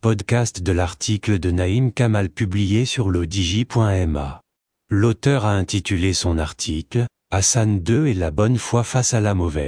podcast de l'article de Naïm Kamal publié sur lodigi.ma. L'auteur a intitulé son article « Hassan II et la bonne foi face à la mauvaise ».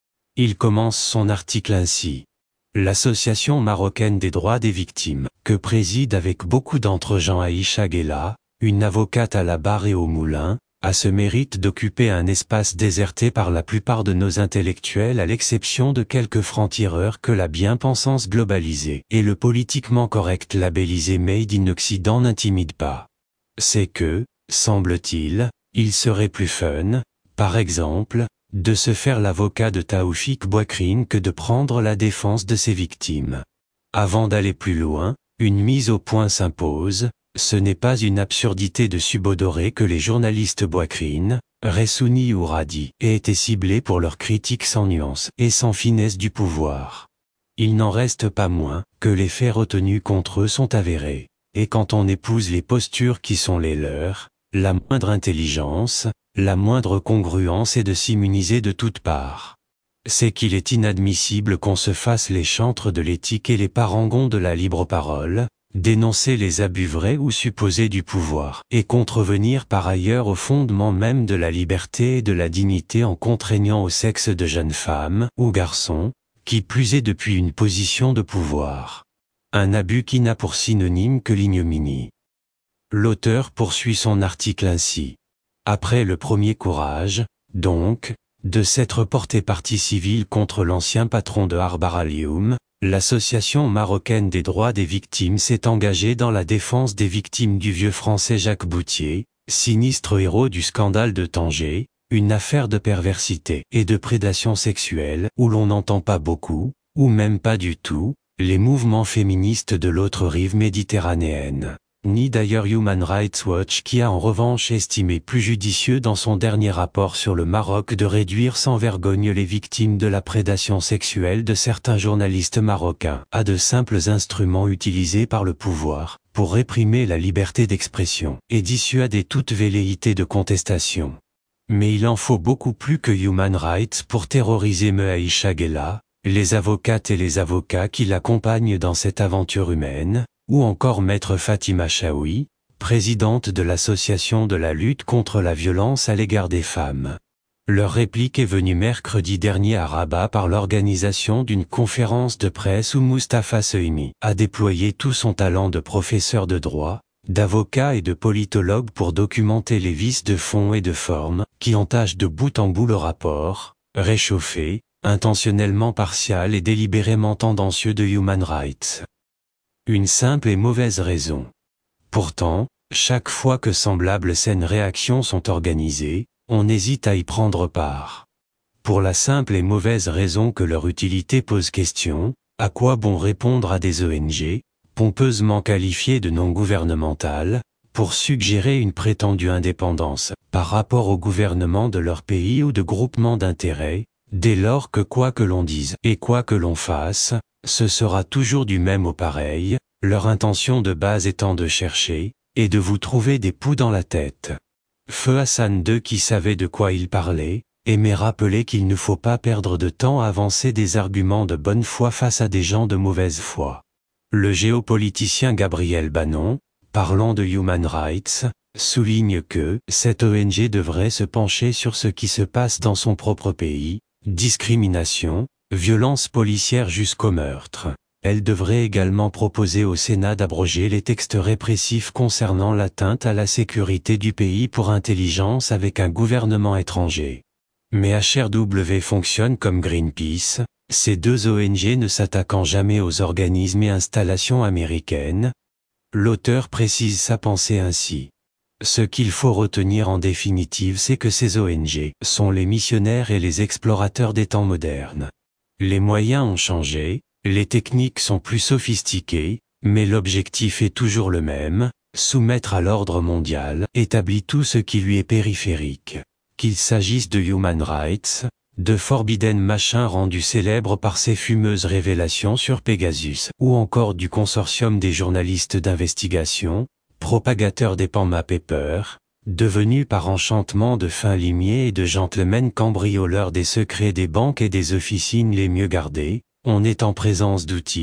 Il commence son article ainsi. L'Association marocaine des droits des victimes, que préside avec beaucoup d'entre-gens Aïcha Guella, une avocate à la barre et au moulin, a ce mérite d'occuper un espace déserté par la plupart de nos intellectuels à l'exception de quelques francs-tireurs que la bien-pensance globalisée et le politiquement correct labellisé Made in Occident n'intimident pas. C'est que, semble-t-il, il serait plus fun, par exemple, de se faire l'avocat de Taoufik Boussaïd que de prendre la défense de ses victimes. Avant d'aller plus loin, une mise au point s'impose. Ce n'est pas une absurdité de subodorer que les journalistes Boussaïd, Ressouni ou Radi aient été ciblés pour leurs critiques sans nuance et sans finesse du pouvoir. Il n'en reste pas moins que les faits retenus contre eux sont avérés, et quand on épouse les postures qui sont les leurs, la moindre intelligence, la moindre congruence est de s'immuniser de toutes parts. C'est qu'il est inadmissible qu'on se fasse les chantres de l'éthique et les parangons de la libre parole, dénoncer les abus vrais ou supposés du pouvoir, et contrevenir par ailleurs au fondement même de la liberté et de la dignité en contraignant au sexe de jeunes femmes ou garçons, qui plus est depuis une position de pouvoir. Un abus qui n'a pour synonyme que l'ignominie. L'auteur poursuit son article ainsi. Après le premier courage, donc, de s'être porté partie civile contre l'ancien patron de Harbar Alioum, l'Association marocaine des droits des victimes s'est engagée dans la défense des victimes du vieux français Jacques Boutier, sinistre héros du scandale de Tanger, une affaire de perversité et de prédation sexuelle où l'on n'entend pas beaucoup, ou même pas du tout, les mouvements féministes de l'autre rive méditerranéenne. Ni d'ailleurs Human Rights Watch qui a en revanche estimé plus judicieux dans son dernier rapport sur le Maroc de réduire sans vergogne les victimes de la prédation sexuelle de certains journalistes marocains à de simples instruments utilisés par le pouvoir pour réprimer la liberté d'expression et dissuader toute velléité de contestation. Mais il en faut beaucoup plus que Human Rights pour terroriser Aïcha Guella, les avocates et les avocats qui l'accompagnent dans cette aventure humaine, ou encore maître Fatima Chaoui, présidente de l'association de la lutte contre la violence à l'égard des femmes. Leur réplique est venue mercredi dernier à Rabat par l'organisation d'une conférence de presse où Moustapha Sehimi a déployé tout son talent de professeur de droit, d'avocat et de politologue pour documenter les vices de fond et de forme qui entachent de bout en bout le rapport, réchauffé, intentionnellement partial et délibérément tendancieux de Human Rights. Une simple et mauvaise raison. Pourtant, chaque fois que semblables saines réactions sont organisées, on hésite à y prendre part. Pour la simple et mauvaise raison que leur utilité pose question, à quoi bon répondre à des ONG, pompeusement qualifiées de non gouvernementales, pour suggérer une prétendue indépendance par rapport au gouvernement de leur pays ou de groupement d'intérêts, dès lors que quoi que l'on dise et quoi que l'on fasse, ce sera toujours du même au pareil, leur intention de base étant de chercher, et de vous trouver des poux dans la tête. Feu Hassan II qui savait de quoi il parlait, aimait rappeler qu'il ne faut pas perdre de temps à avancer des arguments de bonne foi face à des gens de mauvaise foi. Le géopoliticien Gabriel Bannon, parlant de Human Rights, souligne que cette ONG devrait se pencher sur ce qui se passe dans son propre pays, discrimination, violence policière jusqu'au meurtre. Elle devrait également proposer au Sénat d'abroger les textes répressifs concernant l'atteinte à la sécurité du pays pour intelligence avec un gouvernement étranger. Mais HRW fonctionne comme Greenpeace, ces deux ONG ne s'attaquant jamais aux organismes et installations américaines. L'auteur précise sa pensée ainsi. Ce qu'il faut retenir en définitive c'est que ces ONG sont les missionnaires et les explorateurs des temps modernes. Les moyens ont changé, les techniques sont plus sophistiquées, mais l'objectif est toujours le même, soumettre à l'ordre mondial, établi tout ce qui lui est périphérique. Qu'il s'agisse de Human Rights, de Forbidden Machin rendu célèbre par ses fumeuses révélations sur Pegasus, ou encore du consortium des journalistes d'investigation, propagateurs des Panama Papers, devenus par enchantement de fins limiers et de gentlemen cambrioleurs des secrets des banques et des officines les mieux gardées, on est en présence d'outils,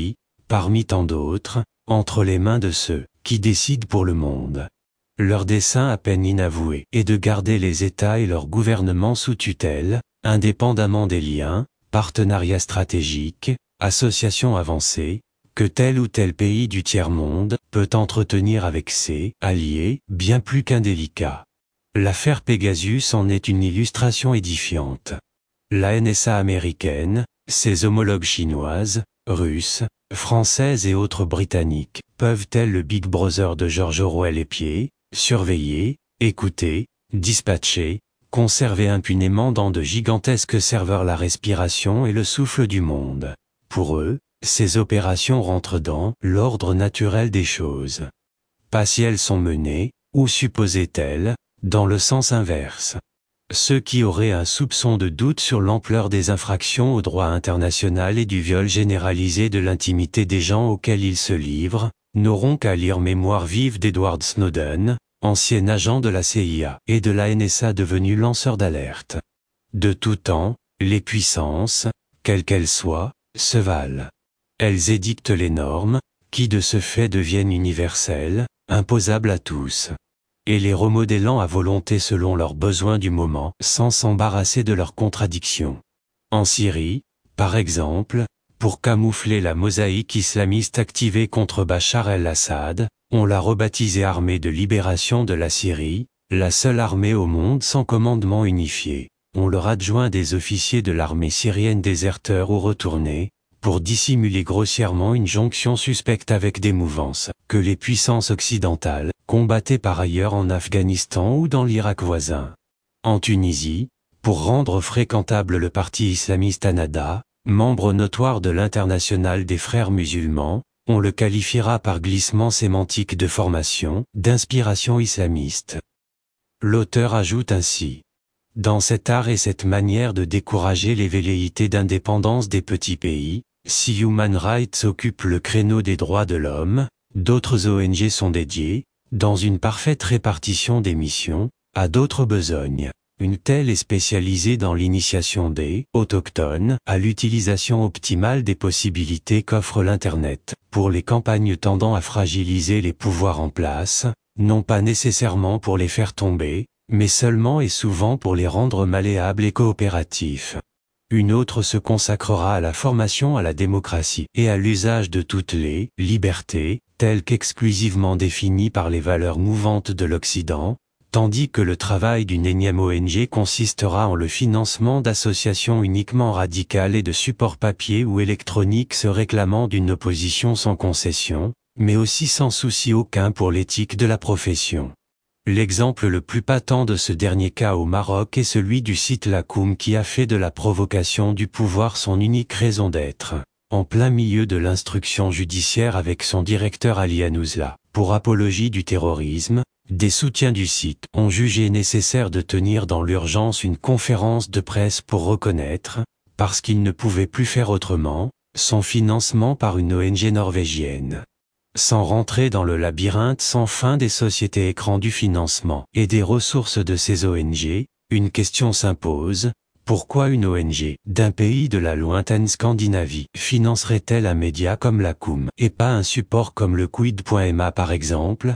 parmi tant d'autres, entre les mains de ceux qui décident pour le monde. Leur dessein à peine inavoué est de garder les États et leurs gouvernements sous tutelle, indépendamment des liens, partenariats stratégiques, associations avancées, que tel ou tel pays du tiers-monde peut entretenir avec ses alliés, bien plus qu'indélicats. L'affaire Pegasus en est une illustration édifiante. La NSA américaine, ses homologues chinoises, russes, françaises et autres britanniques, peuvent-elles le Big Brother de George Orwell épier, surveiller, écouter, dispatcher, conserver impunément dans de gigantesques serveurs la respiration et le souffle du monde. Pour eux, ces opérations rentrent dans l'ordre naturel des choses. Pas si elles sont menées, ou supposées-elles, dans le sens inverse. Ceux qui auraient un soupçon de doute sur l'ampleur des infractions au droit international et du viol généralisé de l'intimité des gens auxquels ils se livrent, n'auront qu'à lire Mémoires vives d'Edward Snowden, ancien agent de la CIA et de la NSA devenu lanceur d'alerte. De tout temps, les puissances, quelles qu'elles soient, se valent. Elles édictent les normes, qui de ce fait deviennent universelles, imposables à tous. Et les remodélant à volonté selon leurs besoins du moment, sans s'embarrasser de leurs contradictions. En Syrie, par exemple, pour camoufler la mosaïque islamiste activée contre Bachar el-Assad, on l'a rebaptisée Armée de libération de la Syrie, la seule armée au monde sans commandement unifié. On leur adjoint des officiers de l'armée syrienne déserteurs ou retournés, pour dissimuler grossièrement une jonction suspecte avec des mouvances, que les puissances occidentales combattaient par ailleurs en Afghanistan ou dans l'Irak voisin. En Tunisie, pour rendre fréquentable le parti islamiste Ennahda, membre notoire de l'Internationale des Frères musulmans, on le qualifiera par glissement sémantique de formation, d'inspiration islamiste. L'auteur ajoute ainsi: dans cet art et cette manière de décourager les velléités d'indépendance des petits pays, si Human Rights occupe le créneau des droits de l'homme, d'autres ONG sont dédiées, dans une parfaite répartition des missions, à d'autres besognes. Une telle est spécialisée dans l'initiation des autochtones à l'utilisation optimale des possibilités qu'offre l'Internet, pour les campagnes tendant à fragiliser les pouvoirs en place, non pas nécessairement pour les faire tomber, mais seulement et souvent pour les rendre malléables et coopératifs. Une autre se consacrera à la formation à la démocratie et à l'usage de toutes les libertés, telles qu'exclusivement définies par les valeurs mouvantes de l'Occident, tandis que le travail d'une énième ONG consistera en le financement d'associations uniquement radicales et de supports papier ou électroniques se réclamant d'une opposition sans concession, mais aussi sans souci aucun pour l'éthique de la profession. L'exemple le plus patent de ce dernier cas au Maroc est celui du site Lakoum qui a fait de la provocation du pouvoir son unique raison d'être, en plein milieu de l'instruction judiciaire avec son directeur Ali Hanouzla, pour apologie du terrorisme. Des soutiens du site ont jugé nécessaire de tenir dans l'urgence une conférence de presse pour reconnaître, parce qu'ils ne pouvaient plus faire autrement, son financement par une ONG norvégienne. Sans rentrer dans le labyrinthe sans fin des sociétés écrans du financement et des ressources de ces ONG, une question s'impose: pourquoi une ONG d'un pays de la lointaine Scandinavie financerait-elle un média comme Lakoum et pas un support comme le Quid.ma par exemple?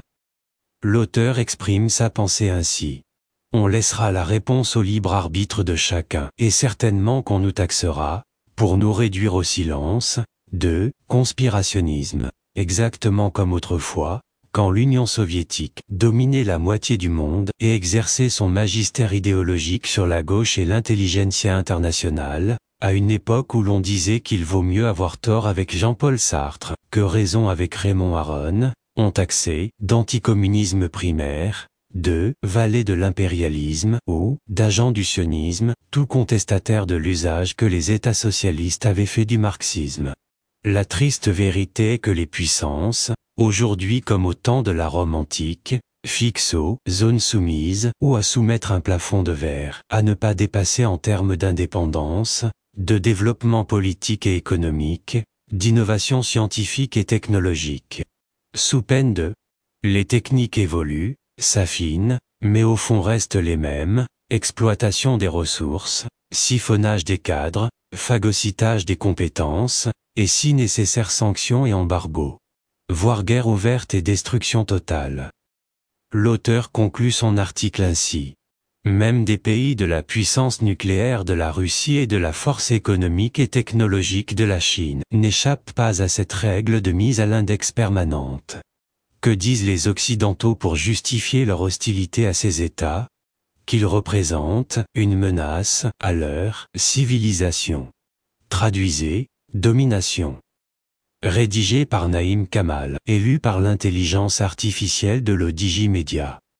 L'auteur exprime sa pensée ainsi: on laissera la réponse au libre arbitre de chacun et certainement qu'on nous taxera, pour nous réduire au silence, de conspirationnisme. Exactement comme autrefois, quand l'Union soviétique dominait la moitié du monde et exerçait son magistère idéologique sur la gauche et l'intelligentsia internationale, à une époque où l'on disait qu'il vaut mieux avoir tort avec Jean-Paul Sartre que raison avec Raymond Aron, on taxait d'anticommunisme primaire, de valet de l'impérialisme ou d'agent du sionisme, tout contestataire de l'usage que les États socialistes avaient fait du marxisme. La triste vérité est que les puissances, aujourd'hui comme au temps de la Rome antique, fixent aux zones soumises ou à soumettre un plafond de verre, à ne pas dépasser en termes d'indépendance, de développement politique et économique, d'innovation scientifique et technologique. Sous peine de les techniques évoluent, s'affinent, mais au fond restent les mêmes, exploitation des ressources, siphonnage des cadres, phagocytage des compétences, et si nécessaire sanctions et embargo. Voire guerre ouverte et destruction totale. L'auteur conclut son article ainsi. Même des pays de la puissance nucléaire de la Russie et de la force économique et technologique de la Chine n'échappent pas à cette règle de mise à l'index permanente. Que disent les Occidentaux pour justifier leur hostilité à ces États ? Qu'ils représentent une menace à leur civilisation. Traduisez, domination. Rédigé par Naïm Kamal et lu par l'intelligence artificielle de l'Odigi Media.